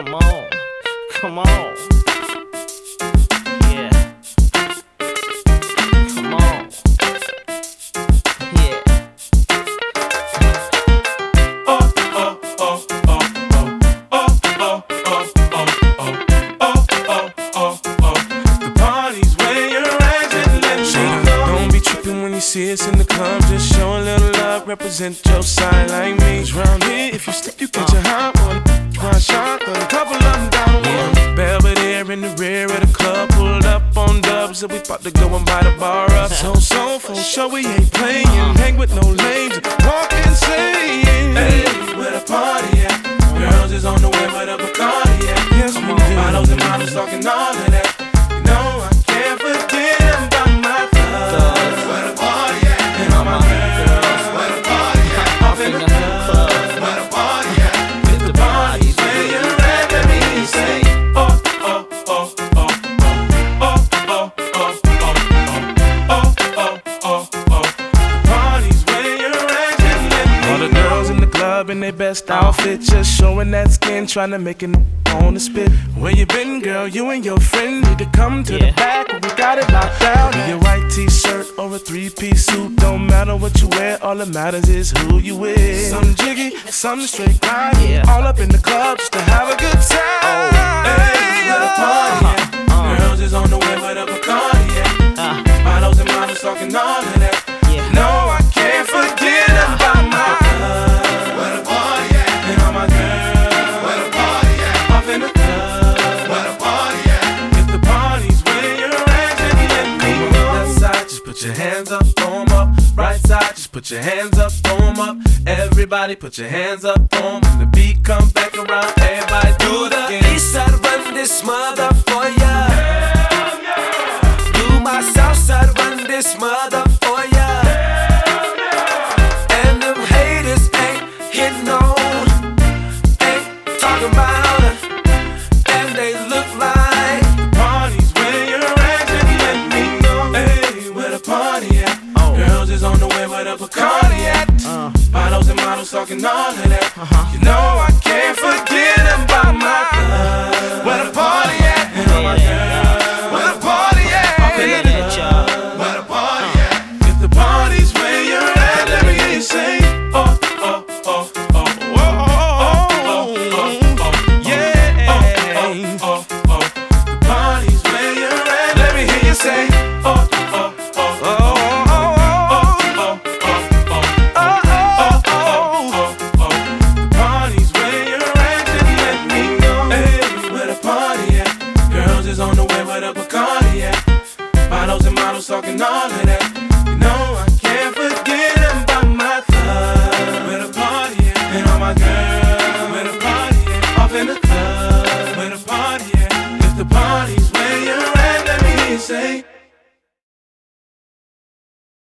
Come on, come on. Yeah. Come on. Yeah. Oh, oh, oh, oh, oh. Oh, oh, oh, oh, oh. Oh, oh, oh, oh. The party's where you're at, just let me know. Don't be tripping when you see us in the club. Just show a little love, represent your side like me. 'Cause round here, if you slip, you catch a hot one. One shot, got a couple of them down one. Belvedere in the rear of the club, pulled up on dubs, and we about to go and buy the bar up. So for sure we ain't playing. Hang with no lames, walk insane. Hey, where the party at? Girls is on the way, where the Bacardi at? Yes, we do. Models and models talking all of that. You know I can't forget about my thugs. Where the party at? And all my girls, where the party at? Off in the club, where the party at? If the party's where you're at, let me say, oh, oh, oh, oh, oh, oh, oh, oh, oh, oh, oh, oh, oh. The party's where you're at, just let me know. All the girls in the club in their best outfit, just showing that skin, trying to make it on the spit. Where you been, girl? You and your friend need to come to the back. We got it locked down. Be a white t-shirt or a three-piece suit, don't matter what you wear. All that matters is who you with. Some jiggy, some straight grind. All up in the club just to have a good time. Hey, where the party at? Girls is on the way, where the Bacardi at? Models and models talking all of that. No, I can't forget about my love. Where the party at? And all my girls, where the party at? Off in the club, where the party at? If the party's where you're at, just let me know. Left side, just put your hands up, throw 'em up. Right side, just put your hands up, throw 'em up. Everybody put your hands up, throw 'em. When the beat come back around, everybody do it again. East side run this mother for ya. Do my south side run this mother for ya. And them haters ain't hitting on, ain't talking about it, and they look like The party's where you're at, just let me know. Hey, where the party at? Girls is on the way, where the Bacardi at? Models and models talking all of that. You know I can't forget about my love. Where the party at? And all my girls, where the party at? Off in the club, where the party at? If the party's where you're at, let me hear you say, oh, oh, oh, oh, oh, oh, oh, oh, oh, Yeah. oh, oh, oh. The party's where you're at, let me hear you say, oh, oh, oh, oh, oh, oh, oh, oh. The party's where you're at, just let me know. Hey, where the party at? Girls is on the way, where the Bacardi at? Models and models talking all of that.